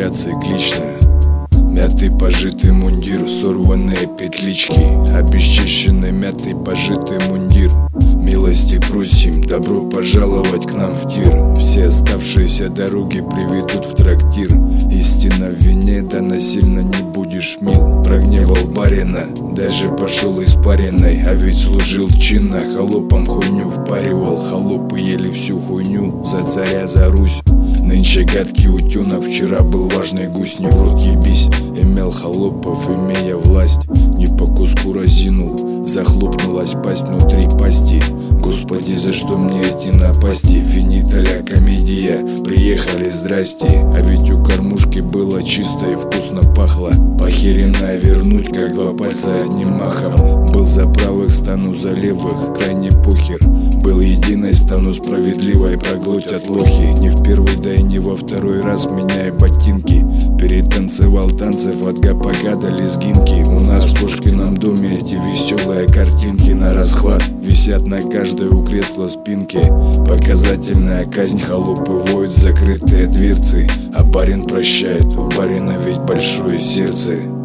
цикличная. Мятый пожитый мундир, сорванные петлички, обесчищенный мятый пожитый мундир. Милости просим, добро пожаловать к нам в тир. Все оставшиеся дороги приведут в трактир. Истина в вине, да насильно не будешь мил. Прогневал барина, даже пошел испаренной. А ведь служил чинно, холопам хуйню впаривал. Холопы ели всю хуйню, за царя, за Русь. Нынче гадкий утенок, вчера был важный гусь. Не в рот ебись, имел холопов, имея власть. Не по куску разинул, захлопнулась пасть внутри пасти. Господи, за что мне эти напасти? Финиталя комедия, приехали, здрасте. А ведь у кормушки было чисто и вкусно пахло. Похеренная вернуть, как два пальца одним махом. Был за правых, стану за левых, крайне похер. Был единой, стану справедливой, проглотят лохи. Не в первый, да и не во второй раз меняя ботинки. Перетанцевал танцев от гопака до лезгинки. У нас в Кошкином доме эти веселые картинки на расхват висят на каждой у кресла спинки. Показательная казнь, холопы воют закрытые дверцы. А барин прощает, у барина ведь большое сердце.